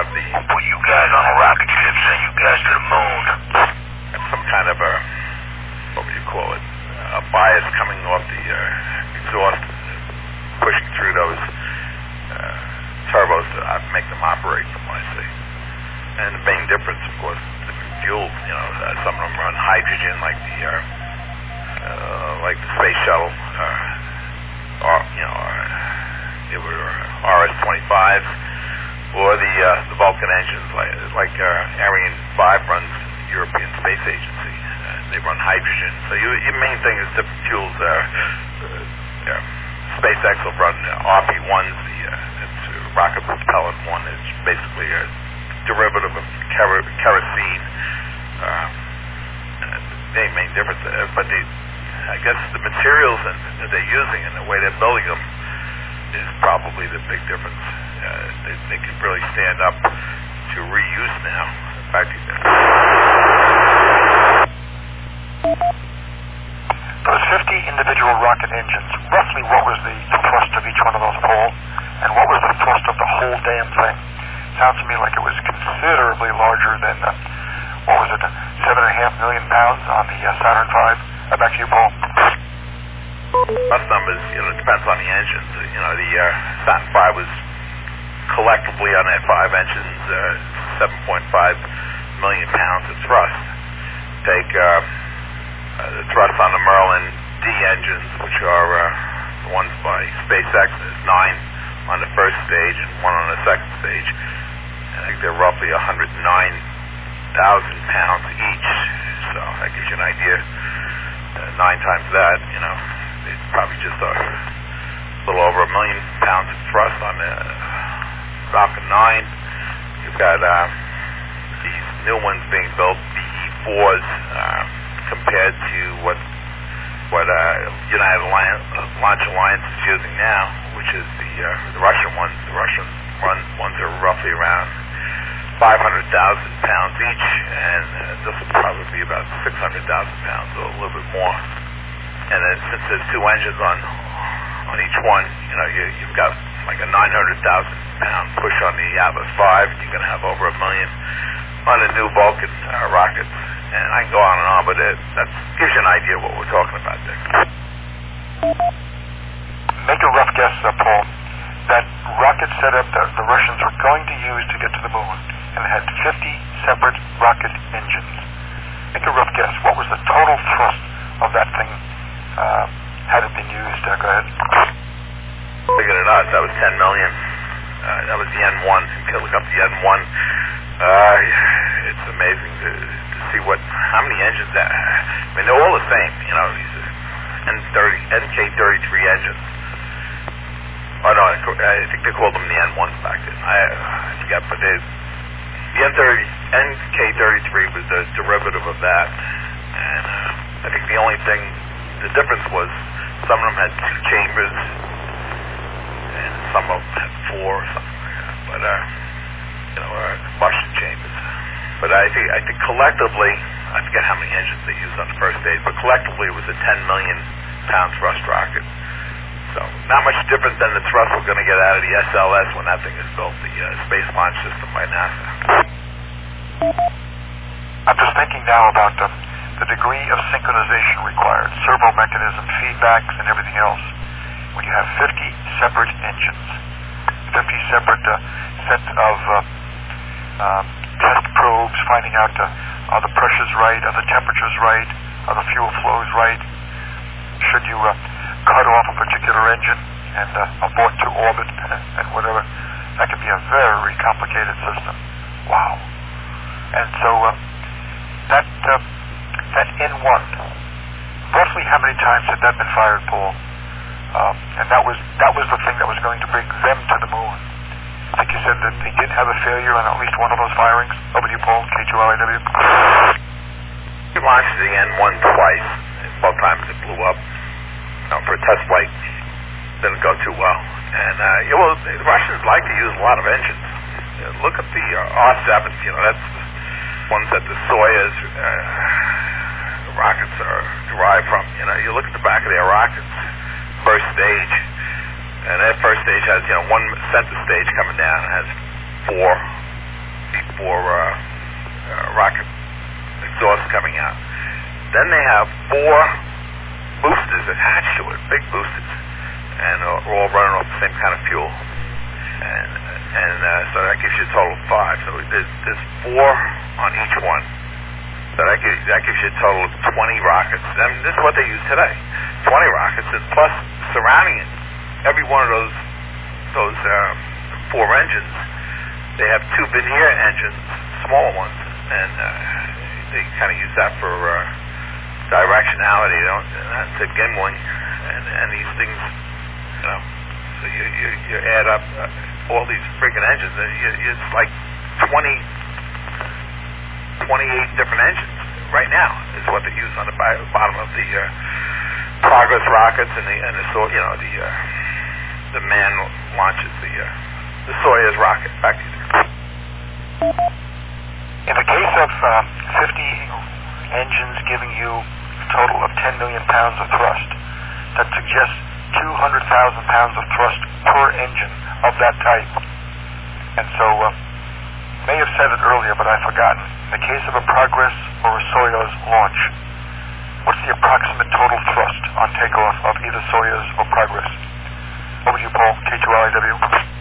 have the... We'll put you guys on a rocket ship, send you guys to the moon. Some kind of a, what would you call it, a bias coming off the uh, exhaust, pushing through those uh, turbos to uh, make them operate from what I see. And the main difference, of course, the fuel, you know, uh, some of them run hydrogen like the, uh, uh, like the space shuttle, uh, or, you know, uh, they were R S twenty-fives, or the uh, the Vulcan engines, like like uh, Ariane five runs European Space Agency. Uh, they run hydrogen. So you, your main thing is different fuels. Uh, uh, uh, SpaceX will run uh, R P ones, the uh, it's a rocket propellant one. It's basically a derivative of ker- kerosene. Uh, the main difference, uh, but they, I guess the materials that, that they're using and the way they're building them is probably the big difference. Uh, they, they can really stand up to reuse now. In fact, those fifty individual rocket engines, roughly what was the thrust of each one of those, Paul? And what was the thrust of the whole damn thing? Sounds to me like it was considerably larger than, uh, what was it, uh, seven and a half million pounds on the uh, Saturn five. Uh, back to you, Paul. Most numbers, you know, it depends on the engines. You know, the uh, Saturn five was collectively on that five engines, uh, seven point five million pounds of thrust. Take uh, uh, the thrust on the Merlin D engines, which are uh, the ones by SpaceX, there's nine on the first stage and one on the second stage. I think they're roughly one hundred nine thousand pounds each, so that gives you an idea. Uh, nine times that, you know, it's probably just a little over a million pounds of thrust on the Falcon nine. You've got uh, these new ones being built, B E fours, uh, compared to what what uh, United Launch Alliance is using now, which is the uh, the Russian ones. The Russian run, ones are roughly around five hundred thousand pounds each, and uh, this will probably be about six hundred thousand pounds, or a little bit more. And then since there's two engines on on each one, you know, you, you've got like a nine hundred thousand pound push on the Atlas five, and you're going to have over a million on the new Vulcan uh, rockets. And I can go on and on, but it that gives you an idea what we're talking about there. Make a rough guess, uh, Paul. That rocket setup that the Russians were going to use to get to the moon, and it had fifty separate rocket engines. Make a rough guess. What was the total thrust of that thing uh, had it been used? Uh, go ahead. Figured it out. That was ten million. Uh, that was the N one. You can look up the N one. Uh, it's amazing to, to see what how many engines that. I mean, they're all the same. You know, these N thirty, N K thirty-three engines. Oh no, I, I think they called them the N ones back then. I, I forget, but they, the N thirty, N K thirty-three was a derivative of that. And uh, I think the only thing, the difference was some of them had two chambers, and some of them had four or something like that. But uh, you know, uh, combustion chambers. But I think I think collectively, I forget how many engines they used on the first stage, but collectively it was a ten million pound thrust rocket. So not much different than the thrust we're going to get out of the S L S when that thing is built, the uh, Space Launch System by NASA. I'm just thinking now about um, the degree of synchronization required, servo mechanism, feedbacks, and everything else. When you have fifty separate engines, fifty separate uh, sets of uh, uh, test probes finding out uh, are the pressures right, are the temperatures right, are the fuel flows right, should you uh, cut off a particular engine and uh, abort to orbit and, and whatever. That can be a very complicated system. Wow. And so uh, that uh, that N one, roughly how many times had that been fired, Paul? Um, and that was that was the thing that was going to bring them to the moon. I think you said that they did have a failure on at least one of those firings. Over to you, Paul, K two L I W. We launched the N one twice. Both times it blew up. You know, for a test flight, didn't go too well. And uh, yeah, well, the Russians like to use a lot of engines. You know, look at the uh, R seven. You know, that's the ones that the Soyuz uh, rockets are derived from. You know, you look at the back of their rockets, first stage, and that first stage has, you know, one center stage coming down and has four four uh, uh, rocket exhausts coming out. Then they have four boosters attached to it, big boosters, and uh, all running off the same kind of fuel. And and uh, so that gives you a total of five. So there's, there's four on each one. So that gives, that gives you a total of twenty rockets. I mean, this is what they use today. twenty rockets, and plus surrounding it, every one of those those uh, four engines, they have two Vernier engines, smaller ones, and uh, they kind of use that for uh, directionality. They don't, that's a gimbling, and, and these things, you know. So you you, you add up uh, all these freaking engines, and you, it's like twenty, twenty-eight different engines right now is what they use on the bottom of the uh, Progress rockets and the and the so you know the uh, the man launches the uh, the Soyuz rocket. Back to you. In the case of uh, fifty engines giving you a total of ten million pounds of thrust, that suggests two hundred thousand pounds of thrust per engine of that type. And so, uh, may have said it earlier, but I've forgotten. In the case of a Progress or a Soyuz launch, what's the approximate total thrust on takeoff of either Soyuz or Progress? Over to you, Paul, K two L I W.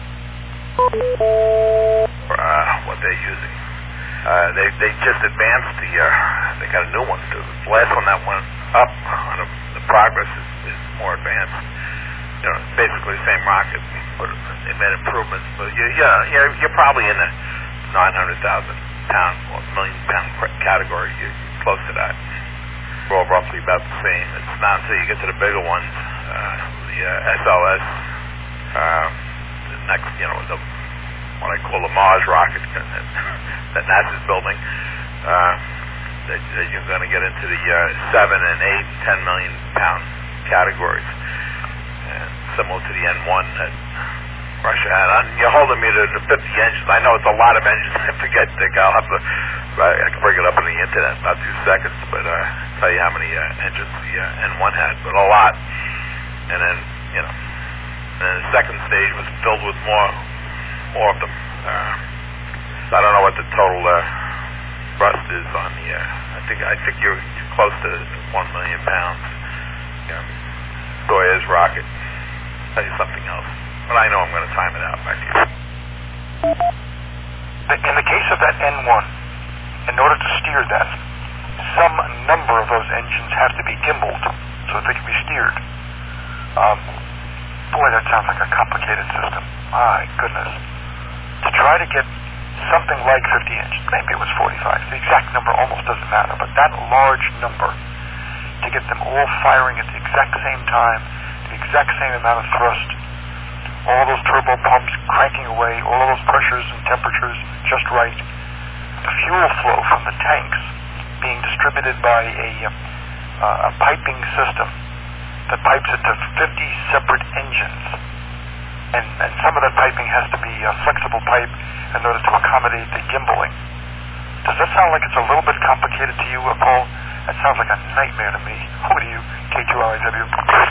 Uh, what they're using. Uh, they they just advanced the, uh, they got a new one. The last one that went up on a, the Progress is, is more advanced. You know, it's basically the same rocket, but they made improvements. But you, yeah, you're, you're probably in the nine hundred thousand pound or million pound category. You're close to that. We're all roughly about the same. It's not until you get to the bigger ones, uh, the uh, S L S, uh, the next, you know, the, what I call the Mars rocket that, that NASA's building, uh, that, that you're going to get into the uh, seven and eight and ten million pound categories, and similar to the N one that Russia had. And you're holding me to the fifty engines. I know it's a lot of engines. I forget. Dick. I'll have to. I can bring it up on the internet in about two seconds, but uh, tell you how many uh, engines the uh, N one had, but a lot. And then, you know, and then the second stage was filled with more, more of them. Uh, so I don't know what the total uh, thrust is on the. Uh, I think I think you're close to one million pounds. You know, Soyuz rocket. I'll tell you something else, but I know I'm going to time it out. Back to you. In the case of that N one. In order to steer that, some number of those engines have to be gimbaled so that they can be steered. Um, boy, that sounds like a complicated system. My goodness. To try to get something like fifty engines, maybe it was forty-five, the exact number almost doesn't matter, but that large number, to get them all firing at the exact same time, the exact same amount of thrust, all those turbo pumps cranking away, all of those pressures and temperatures just right, the fuel flow from the tanks being distributed by a, uh, a piping system that pipes it to fifty separate engines. And, and some of that piping has to be a flexible pipe in order to accommodate the gimbaling. Does that sound like it's a little bit complicated to you, uh, Paul? That sounds like a nightmare to me. Over to you, K two L I W.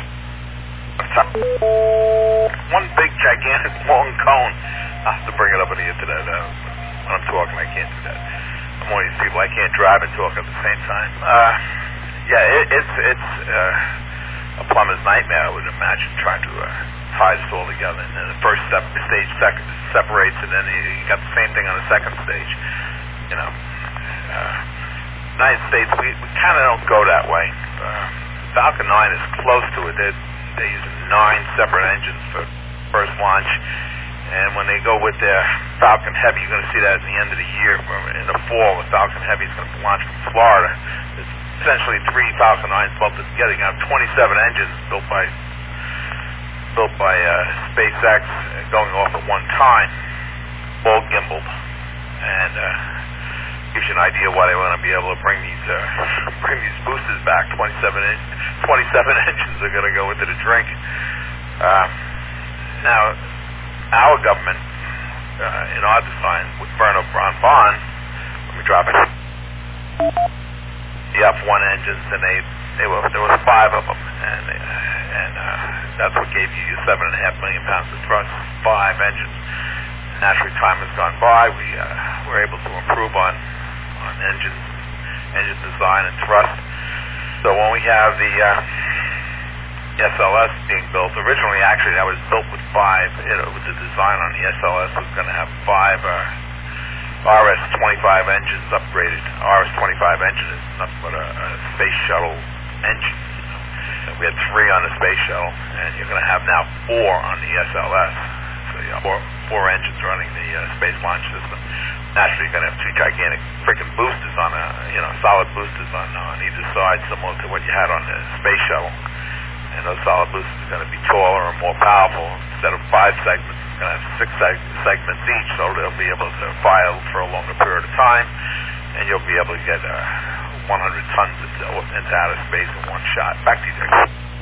One big, gigantic, long cone. I have to bring it up on the internet. Uh, when I'm talking, I can't do that. I'm one of these people, I can't drive and talk at the same time. Uh, yeah, it, it's it's uh, a plumber's nightmare, I would imagine, trying to uh, tie this all together. And then the first step, stage sec- separates, and then you, you got the same thing on the second stage. You know, uh, United States, we, we kind of don't go that way. Uh, Falcon nine is close to it. They're, they're using nine separate engines for first launch. And when they go with their Falcon Heavy, you're going to see that at the end of the year. In the fall, the Falcon Heavy is going to launch from Florida. It's essentially three Falcon nines bolted together. You have twenty-seven engines built by built by uh, SpaceX going off at one time, all gimbaled. And uh, gives you an idea why they want to be able to bring these uh, bring these boosters back. twenty-seven, in- twenty-seven engines are going to go into the drink. Uh, now, our government, uh, in our design, with Wernher von Braun, let me drop it, the F one engines, and they, they were, there was five of them, and and uh, that's what gave you your seven and a half million pounds of thrust, five engines. naturally, time has gone by. We uh, were able to improve on on engine engine design and thrust. So when we have the uh, S L S being built, originally actually that was built with five. You know, with the design on the S L S was going to have five uh, R S twenty-five engines upgraded. R S twenty-five engine is nothing but a, a space shuttle engine. And we had three on the space shuttle, and you're going to have now four on the S L S. So you have four, four engines running the uh, space launch system. Naturally, you're going to have two gigantic freaking boosters on a, you know, solid boosters on on either side, similar to what you had on the space shuttle. And those solid boosters are going to be taller and more powerful. Instead of five segments, it's going to have six seg- segments each, so they'll be able to fire for a longer period of time, and you'll be able to get uh, one hundred tons into, into outer space in one shot. Back to you, Dick.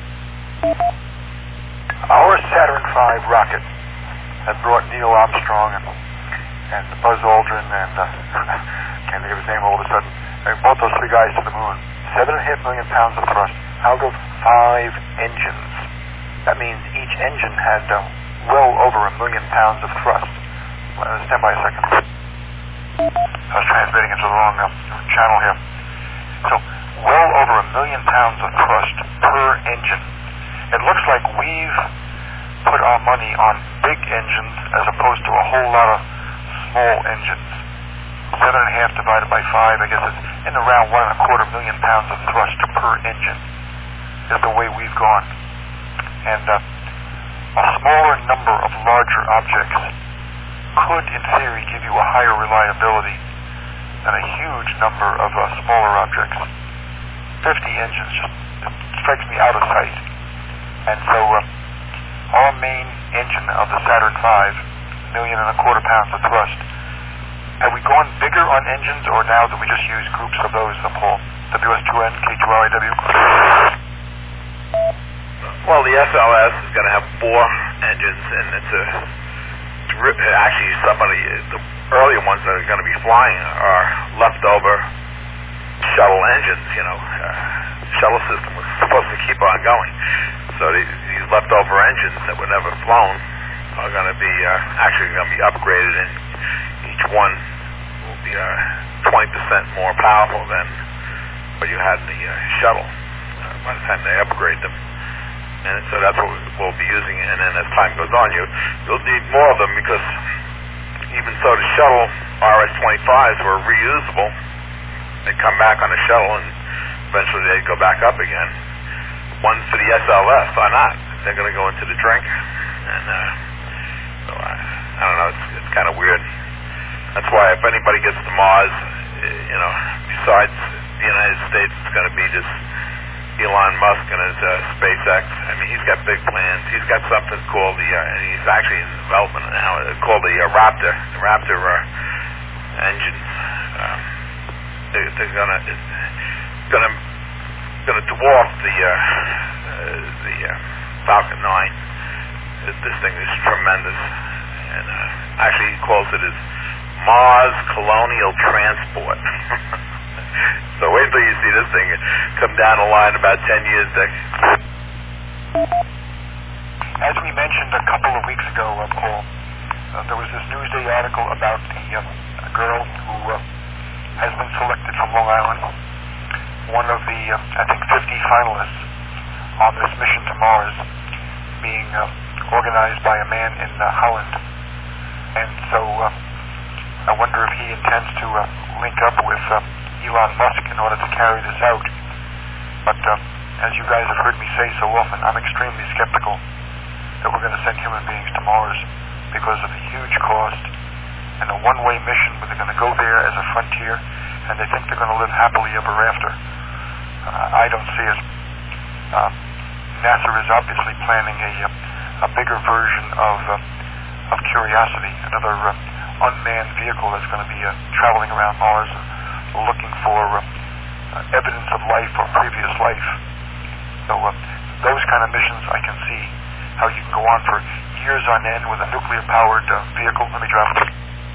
Our Saturn five rocket had brought Neil Armstrong and, and Buzz Aldrin and uh, can't think of his name all of a sudden. I mean, both those three guys to the moon. Seven and a half million pounds of thrust out of five engines. That means each engine had uh, well over a million pounds of thrust. Uh, stand by a second. I was transmitting into the wrong uh, channel here. So, well over a million pounds of thrust per engine. It looks like we've put our money on big engines as opposed to a whole lot of small engines. Seven and a half divided by five, I guess it's in around one and a quarter million pounds of thrust per engine is the way we've gone. And uh, a smaller number of larger objects could, in theory, give you a higher reliability than a huge number of uh, smaller objects. fifty engines just strikes me out of sight. And so uh, our main engine of the Saturn five, million and a quarter pounds of thrust, have we gone bigger on engines, or now do we just use groups of those, uh, Paul? W S two N, K two R I W? Well, the S L S is going to have four engines, and it's a it's re- actually some of the, the earlier ones that are going to be flying are leftover shuttle engines. You know, uh, the shuttle system was supposed to keep on going, so the, these leftover engines that were never flown are going to be uh, actually going to be upgraded, and each one will be uh, twenty percent more powerful than what you had in the uh, shuttle uh, by the time they upgrade them. And so that's what we'll be using, and then as time goes on, you, you'll need more of them, because even so the shuttle R S twenty-fives were reusable. They come back on the shuttle, and eventually they go back up again. One for the S L S, why not? They're going to go into the drink, and uh, so I, I don't know, it's, it's kind of weird. That's why if anybody gets to Mars, you know, besides the United States, it's going to be this Elon Musk and his uh, SpaceX. I mean, he's got big plans. He's got something called the, uh, and he's actually in development now, uh, called the uh, Raptor. The Raptor uh, engines. Um, they, they're gonna, it's gonna, gonna dwarf the uh, uh, the uh, Falcon nine. This, this thing is tremendous, and uh, actually he calls it his Mars Colonial Transport. So wait till you see this thing come down the line about ten years, Dick. As we mentioned a couple of weeks ago, uh, Paul, uh, there was this Newsday article about the uh, a girl who uh, has been selected from Long Island, one of the, uh, I think, fifty finalists on this mission to Mars, being uh, organized by a man in uh, Holland. And so uh, I wonder if he intends to uh, link up with uh, Elon Musk in order to carry this out. But uh, as you guys have heard me say so often, I'm extremely skeptical that we're going to send human beings to Mars because of the huge cost and a one-way mission where they're going to go there as a frontier and they think they're going to live happily ever after. Uh, I don't see it. Uh, NASA is obviously planning a, a bigger version of, uh, of Curiosity, another uh, unmanned vehicle that's going to be uh, traveling around Mars looking for uh, uh, evidence of life or previous life. So uh, those kind of missions, I can see how you can go on for years on end with a nuclear-powered uh, vehicle. Let me drop it.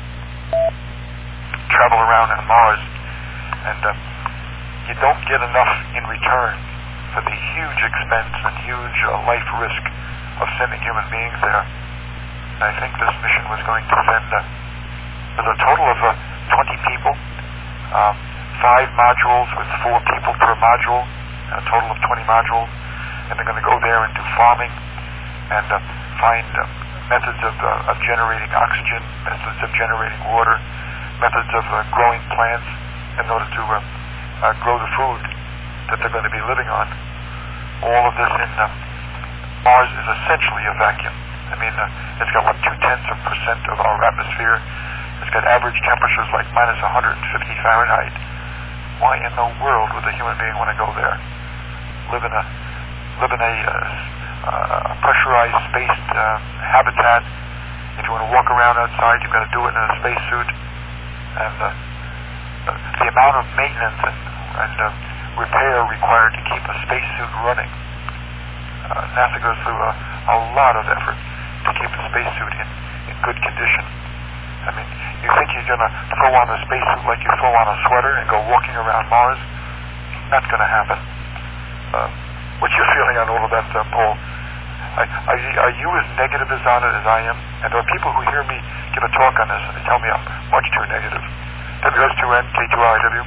Travel around on Mars, and uh, you don't get enough in return for the huge expense and huge uh, life risk of sending human beings there. I think this mission was going to send uh, with a total of uh, twenty people, um, five modules with four people per module, a total of twenty modules, and they're going to go there and do farming and uh, find uh, methods of, uh, of generating oxygen, methods of generating water, methods of uh, growing plants in order to uh, uh, grow the food that they're going to be living on. All of this in uh, Mars is essentially a vacuum. I mean, uh, it's got what, two-tenths of percent of our atmosphere. It's got average temperatures like minus one hundred fifty Fahrenheit. Why in the world would a human being want to go there? Live in a live in a uh, uh, pressurized, spaced uh, habitat. If you want to walk around outside, you've got to do it in a spacesuit. And uh, the amount of maintenance and, and uh, repair required to keep a spacesuit running. Uh, NASA goes through a, a lot of effort to keep the spacesuit in, in good condition. I mean, you think you're going to throw on a spacesuit like you throw on a sweater and go walking around Mars? Not going to happen. Uh, what's your feeling on all of that, uh, Paul? Are, are, you, are you as negative as on it as I am? And there are people who hear me give a talk on this and they tell me I'm much too negative. W S two N, K two R I W.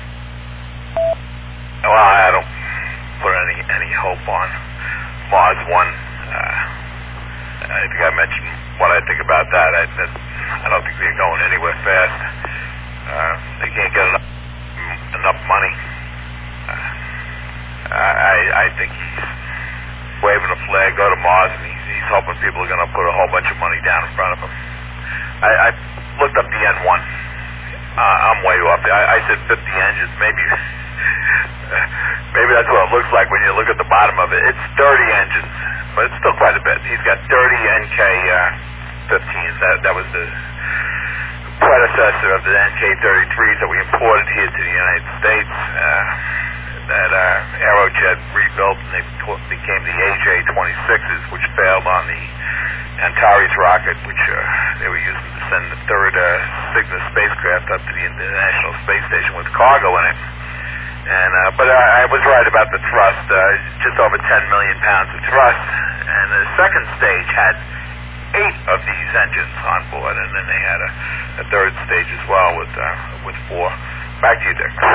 Well, I don't put any any hope on Mars One. Uh, I think I mentioned what I think about that. I, that, I don't think they're going anywhere fast. Uh, they can't get enough enough money. Uh, I I think he's waving a flag, go to Mars, and he's, he's hoping people are going to put a whole bunch of money down in front of him. I, I looked up the N one. Uh, I'm way off. I, I said fifty engines. Maybe maybe that's what it looks like when you look at the bottom of it. It's thirty engines, but it's still quite a bit. He's got thirty N K fifteens. That, that was the predecessor of the N K thirty-threes that we imported here to the United States. Uh, that uh, Aerojet rebuilt, and they became the A J twenty-sixes, which failed on the Antares rocket, which uh, they were using to send the third uh, Cygnus spacecraft up to the International Space Station with cargo in it. And uh, but I, I was right about the thrust, uh, just over ten million pounds of thrust. And the second stage had eight of these engines on board, and then they had a, a third stage as well with uh, with four. Back to you, Dick.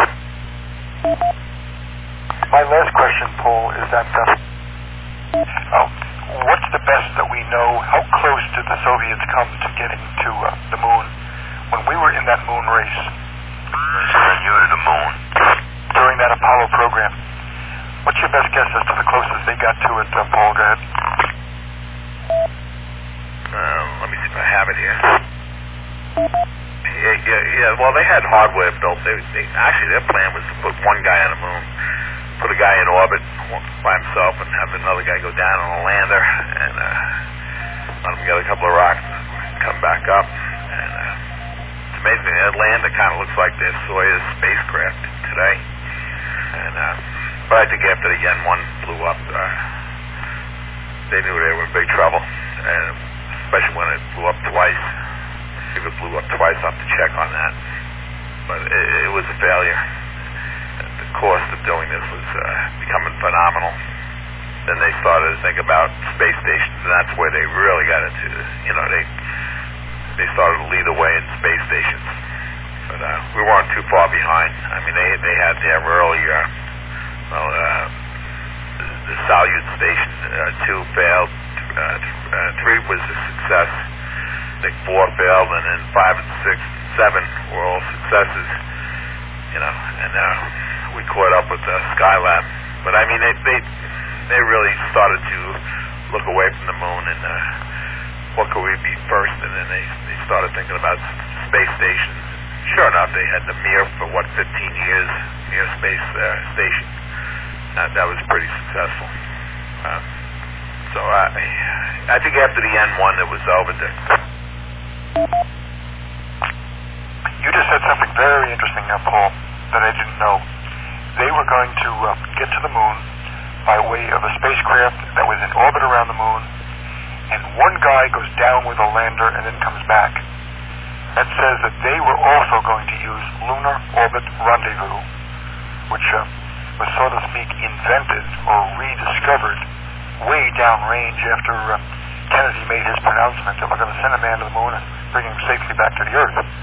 My last question, Paul, is that uh, uh, what's the best that we know? How close did the Soviets come to getting to uh, the moon when we were in that moon race? Send you to the moon. During that Apollo program. What's your best guess as to the closest they got to it, uh, Paul? Go ahead. Uh, let me see if I have it here. Yeah, yeah, yeah. Well, they had hardware built. They, they actually their plan was to put one guy on the moon, put a guy in orbit by himself, and have another guy go down on a lander, and uh, let him get a couple of rocks and come back up. And uh, it's amazing. That lander kind of looks like their Soyuz spacecraft today. And uh, but I think after the N one blew up, uh, they knew they were in big trouble, and especially when it blew up twice. If it blew up twice, I'll have to check on that. But it, it was a failure. The cost of doing this was uh, becoming phenomenal. Then they started to think about space stations, and that's where they really got into. You know, they they started to lead the way in space stations. But uh, we weren't too far behind. I mean, they they had their earlier, well, uh, the, the Salyut station uh, two failed. Uh, uh, three was a success. I think four failed, and then five and six, and seven were all successes. You know, and uh, we caught up with uh, Skylab. But I mean, they they they really started to look away from the moon and uh, what could we be first, and then they they started thinking about space stations. Sure enough, they had the Mir for what fifteen years, Mir space uh, station. Uh, that was pretty successful. Uh, so I I think after the N one, it was over. There. You just said something very interesting now, Paul, that I didn't know. They were going to uh, get to the moon by way of a spacecraft that was in orbit around the moon, and one guy goes down with a lander and then comes back. That says that they were also going to use lunar orbit rendezvous, which uh, was, so to speak, invented or rediscovered way downrange after uh, Kennedy made his pronouncement that we're going to send a man to the moon and bring him safely back to the Earth.